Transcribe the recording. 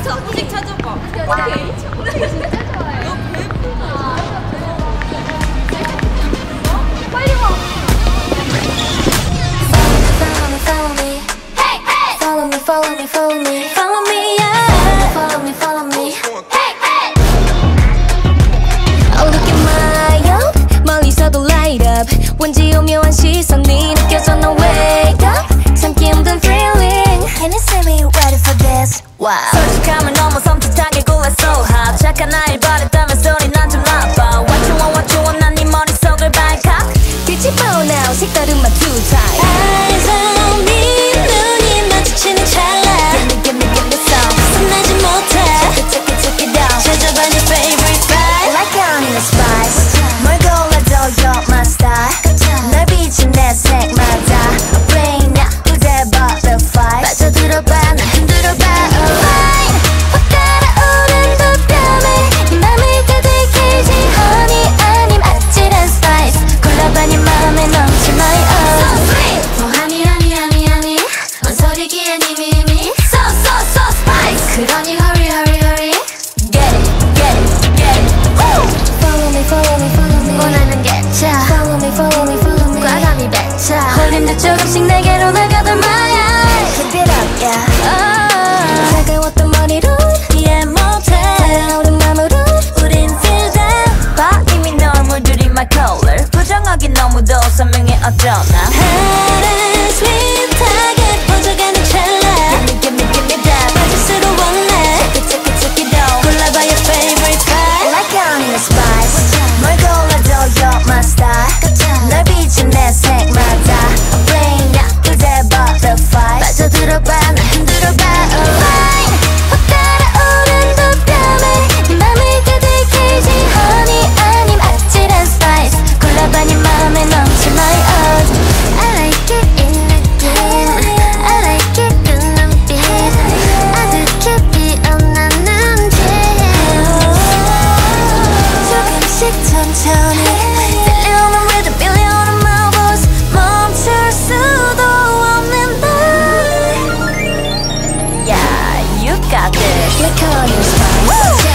음식 찾아봐. 오케이. 음식 진짜 좋아해. 너 배부르다. 빨리 와. Follow me, Hey hey. follow me, follow me, follow me, follow me, yeah. Follow me, follow me. Hey hey. Oh, look at my up. 멀리서도 light up. 왠지 오묘한 시선이 느껴져. 너 wake up. 참기 힘든 feeling. Can you see me ready for this? Wow. 솔직함을 너무 섬뜩하게 굴러 so hot. 착한 아이를 바랬다면 소리 난 좀 나빠. What you want 난 네 머릿속을 발칵. 빛이 보여 now 색다른 my two type. Eyes on me 눈이 마주치는 찰나. Give me some. 끝나지 못해. Check it down. 찾아봐 네 favorite vibe. Like I'm in a spice. 뭘 골라도 you're my star. 널 비춘 내 색마다. Brain 야 그대 butterfly. 빠져들어봐 나 흔들어봐. Alright. 확 달아오른 두 뺨에 네 맘을 가득해지 honey 아님 아찔한 spice. 골라봐 네 맘에 넘치 my own. So sweet. Oh honey 언소리기엔 이미 So spice. 그러니 hurry Get it Woo! Follow me 원하는 개차 Follow me 과감히 뱉자 홀림도 조금씩 내게로 나가던 my eyes Keep it up yeah 차가웠던 머리로 이해 못해 달아오른 맘으로 우린 feel that 봐 이미 널 물들인 my color 부정하기 너무도 선명해 어쩌나 하란 sweet하게 퍼져가는 찰나 Give me that 빠질수록 원해 Check it out 골라봐 your favorite vibe Like I'm in a spice 뭘 골라도 you're my star 널 비춘 내 색마다 Brain 야 그대 butterfly 빠져들어봐 나 흔들어봐 Alright 확 달아오른 두 뺨에 네 맘을 가득해지 honey 아님 아찔한 spice 골라봐 네 맘에 넘치 my own I like it in 느낌 I like it 그 눈빛 아득해 피어나는 길 조금씩 천천히 들려오는 rhythm 밀려오는 my voice 멈출 수도 없는 날 Yeah, you got this Like on your spice